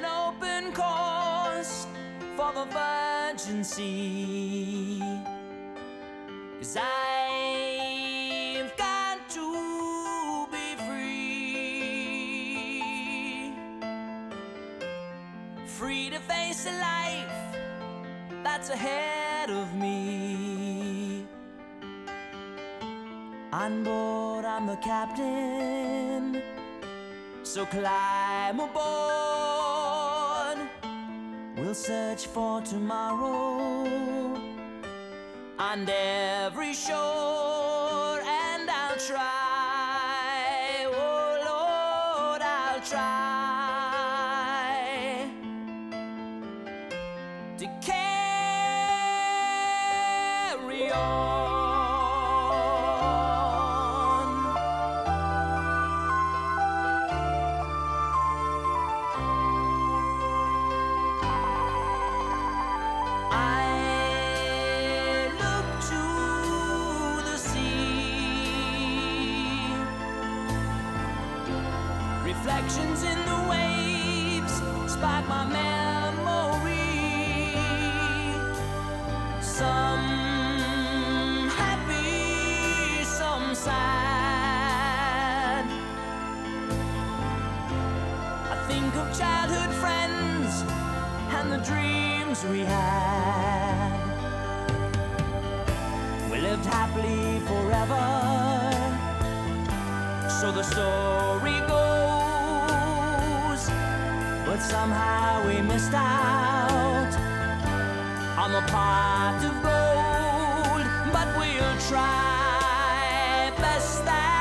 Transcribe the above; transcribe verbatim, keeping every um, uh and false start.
an open course for the virgin sea, 'cause I've got to be free, free to face a life that's ahead of me. On board, I'm the captain, so climb aboard. We'll search for tomorrow on every shore, and I'll try, oh Lord, I'll try to carry on. Reflections in the waves spark my memory. Some happy, some sad. I think of childhood friends and the dreams we had. We lived happily forever, so the story goes. But somehow we missed out on the pot of gold. But we'll try best that